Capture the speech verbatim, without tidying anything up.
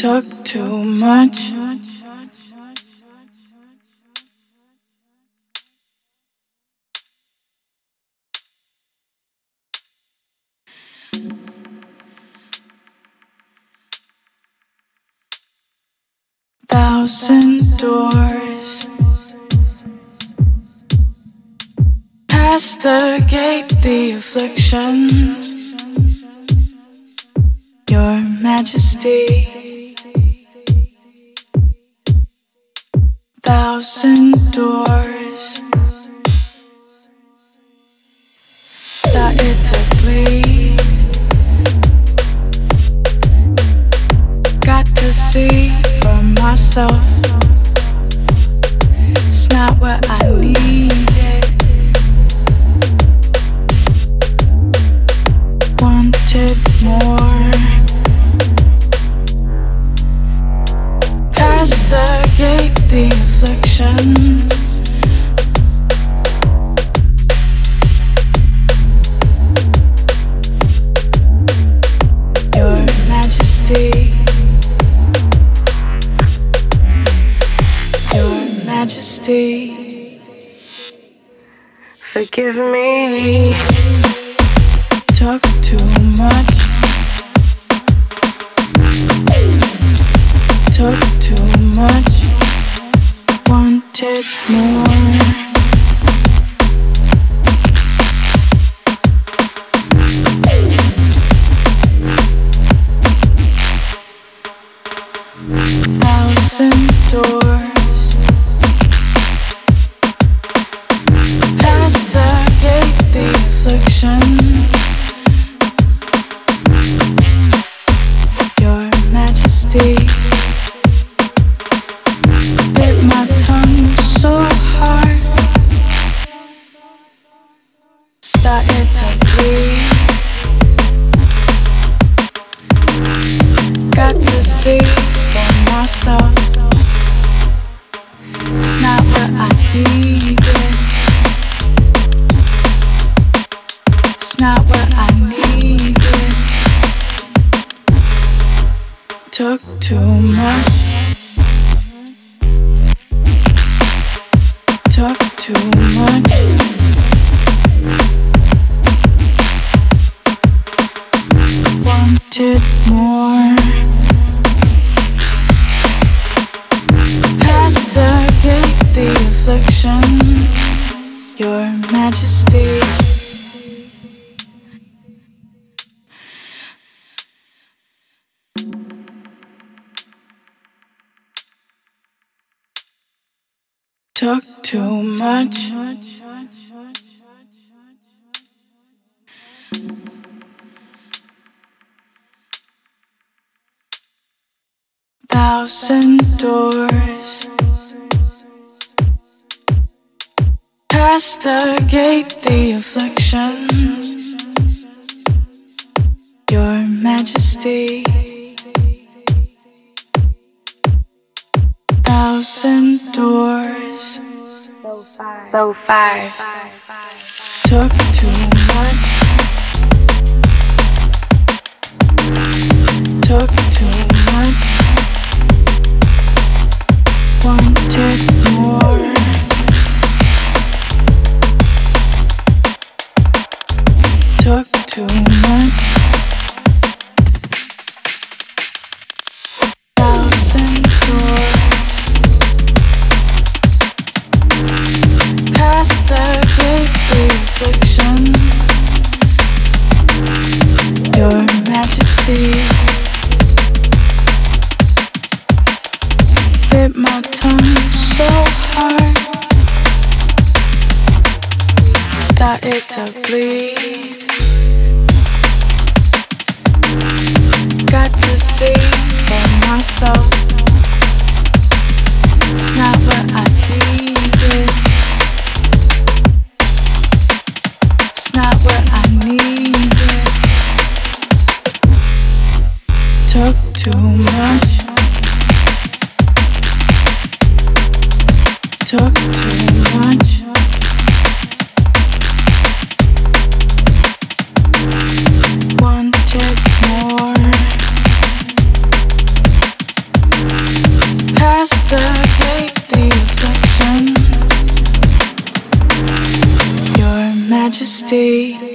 Took too much. Thousand doors. Past the gate, the afflictions. Your Majesty. Thousand doors. Started to bleed. Got to see for myself. It's not what I needed. Wanted more. Past the gate, the afflictions. Your Majesty. Your Majesty. Forgive me. Took too much. Took too much. Wanted more. Thousand doors. Past the gate, the afflictions. Your Majesty. Bit my tongue so hard. Started to bleed. Got to see for myself. It's not what I needed. It's not what I needed. Took too much. Took too much. Wanted more. Past the gate, the afflictions. Your Majesty. Took too much. Thousand doors. Past the gate, the afflictions. Your Majesty. Thousand doors. Low five. Took too much. Took too much. Wanted more. Took too much. Thousand doors. Past the gate, the afflictions. Your Majesty. Bit my tongue so hard. Started to bleed. Got to see for myself. It's not what I needed. It's not what I needed. Took too much. Took too much. Wanted more. majesty.